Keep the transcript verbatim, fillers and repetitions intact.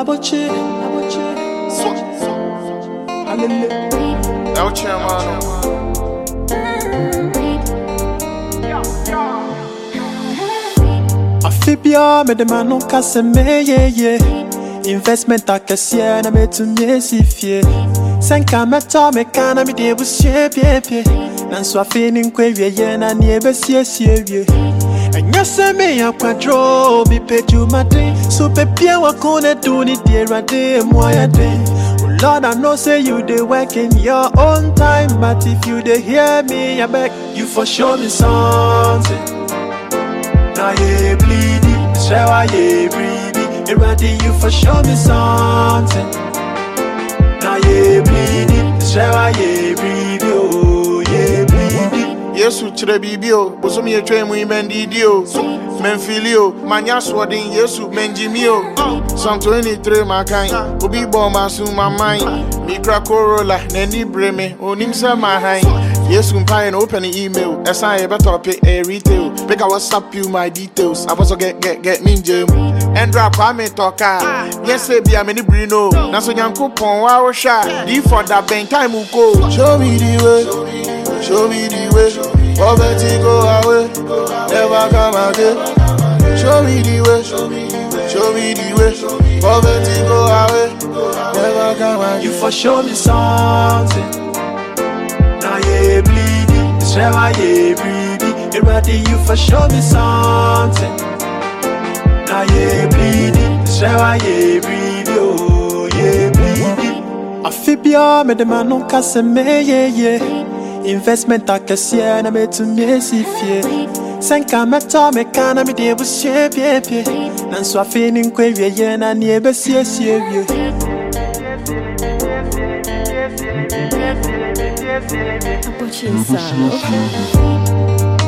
Aboche, aboche, so, so. Alele, El Chairman. Afibia me de manon kase me ye ye. Investment a kesiye na me tu me sifie. Senka me to me kana mi de busye pie pie. Nanso afini nkwe wie ye na ni ebe sie sie wie. Enya se me ya kwadro bi peju mate. So pepia wa kone do ni de rade mo ya de. Lord, I know say you dey work in your own time, but if you dey hear me, I beg you for show me something. Now you bleeding, shower you breathing. Ready you for show me something. Now you bleeding, shower you breathing. Oh, you bleeding. Yesu chire bibio, bosomi etwe mu imendidio. Menfilio, manya swodin Yesu menjimio. Psalm twenty-three makai, obi bo masu mamai. Mikra Corolla, neni breme, onim se mahai. Yesu mpai no open the email. Esa e better pay a retail. Make I WhatsApp you my details. I also get get get me jam. Endra kwame toka. Yes say be a many brino. Na so nyankopon wa wo sha. Di for that ben time uko. Show me the way. Show me the way. Poverty go away. Never come again. Show me the way. Show me the way. Poverty go away. Never come again. You for show me something. Now you bleeding, shower you breathing. Ready you for show me something. Now you bleeding, shower you breathing. Oh, you bleeding. Afibia me de manon kase me ye ye. Investment a kesiye na me tu me sifie. Senka me to me kana mi de busye pie pie. Nanso afini nkwe wie ye na ni ebe sie sie wie. Aboche insano.